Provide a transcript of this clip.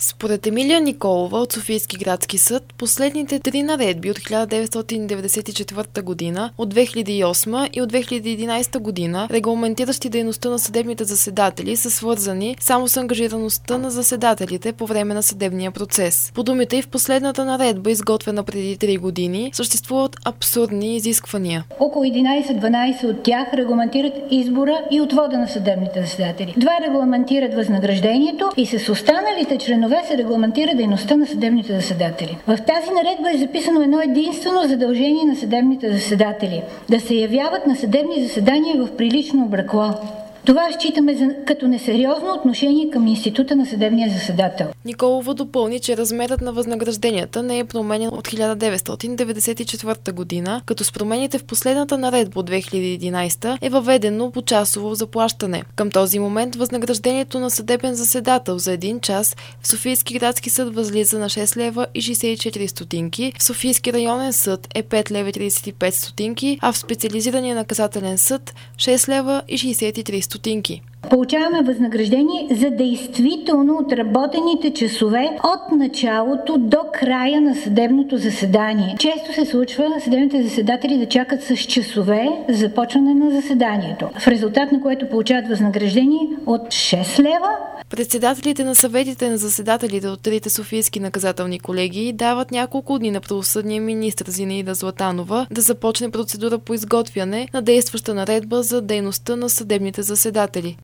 Според Емилия Николова от Софийски градски съд, последните три наредби от 1994 година, от 2008 и от 2011 година, регламентиращи дейността на съдебните заседатели, са свързани само с ангажираността на заседателите по време на съдебния процес. По думите и в последната наредба, изготвена преди 3 години, съществуват абсурдни изисквания. Около 11-12 от тях регламентират избора и отвода на съдебните заседатели. Два регламентират възнаграждението и с останалите членове се регламентира дейността на съдебните заседатели. В тази наредба е записано едно единствено задължение на съдебните заседатели – да се явяват на съдебни заседания в прилично облекло. Това считаме като несериозно отношение към института на съдебния заседател. Николова допълни, че размерът на възнагражденията не е променен от 1994 година, като с промените в последната наредба от 2011 е въведено почасово заплащане. Към този момент възнаграждението на съдебен заседател за 1 час в Софийски градски съд възлиза на 6 лева и 64 стотинки, в Софийски районен съд е 5 лева и 35 стотинки, а в специализирания наказателен съд 6 лева и 63 стотинки. Получаваме възнаграждение за действително отработените часове от началото до края на съдебното заседание. Често се случва съдебните заседатели да чакат с часове за започване на заседанието, в резултат на което получават възнаграждение от 6 лева. Председателите на съветите на заседателите от трите софийски наказателни колегии дават няколко дни на правосъдния министър Зинаида Златанова да започне процедура по изготвяне на действаща наредба за дейността на съдебните заседатели.